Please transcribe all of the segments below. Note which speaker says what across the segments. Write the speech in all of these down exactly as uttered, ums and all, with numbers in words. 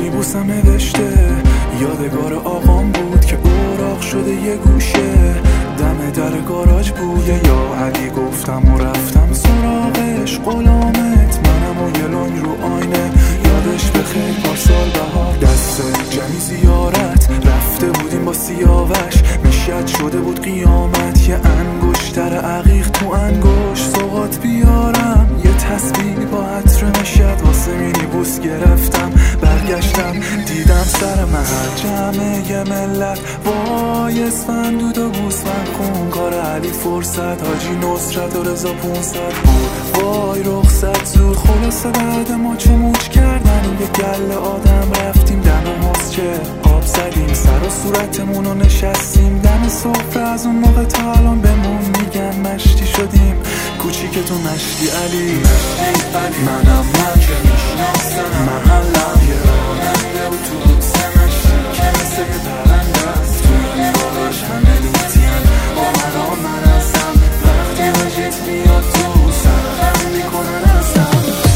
Speaker 1: مینیبوسم نوشته یادگار آقام بود که اوراق شده یه گوشه، دم در گاراژ بوده یا علی گفتم و رفتم سراغش. غلامت منم و یه لنگ رو آینه، یادش بخیر پارسال بهار دست جمعی زیارت رفته بودیم با سیاوش، میشد شده بود قیامت، یه انگشتر عقیق تو انگشت سوغات بیارم، یه تسبیح با عطر مشد واسه مینیبوس گرفتم. برگشتم دیدم سر محل جمعه یه ملت، وای اسفندود و گوسفند خون، کار علی فرصت حاجی نصرت و رضا پونصد بود، وای رخصت زود. خلاصه بعد ما چموچ کردن یه گله آدم رفتیم دم حسچه، آب زدیم سر و صورتمون و نشستیم دم سفره. از اون موقع تا الان بهمون میگن مشتی شدیم، کوچیک تو مشتی علی. منم من که میشناسم محلم، یه راننده و تو بوسه مشتی که مثل یه پرنده است، تو این بالاش همه لوتین با من را من هستم، وقتی وجهت میاد تو سرخم میکنن ازم.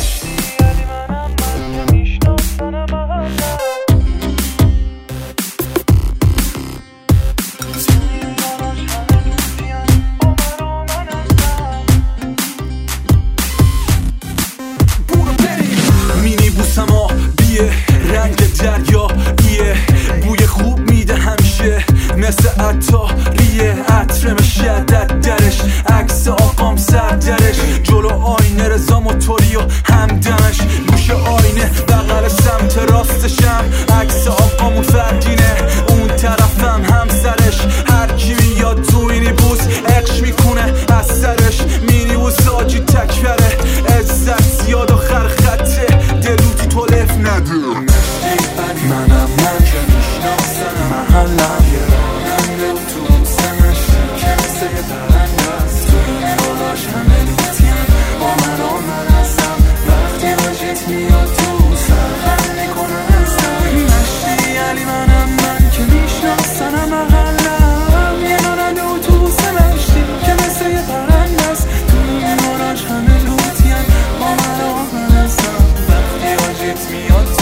Speaker 2: مینیبوسم بیه رنگ دریا ایه، بوی خوب میده همیشه مثل عطاریه، عطر مشدت درش عکس آقام سر درش، جلو آینه رضا موتوری و همدمش، گوش آینه بغل سمت راستشم عکس آقامون فردینه، اون طرفم همسرش، هر کی میاد تو مینیبوس عشق میکنه از سرش. مینیبوس آجی تکبره عزت زیاد و خرخطه، دلو تو تلف نده.
Speaker 1: منم من که میشناسم محلم، یه راننده و تو بوسه مشتی که مثل یه پرنده است، تو این بالاش همه لوتین با من را من هستم، وقتی وجهت میاد تو سرخم میکنن ازم. مشتی علی منم من که میشناسم محلم، یه راننده و تو بوسه مشتی که مثل یه پرنده است، تو این بالاش همه لوتین با من را من هستم، وقتی وجهت میاد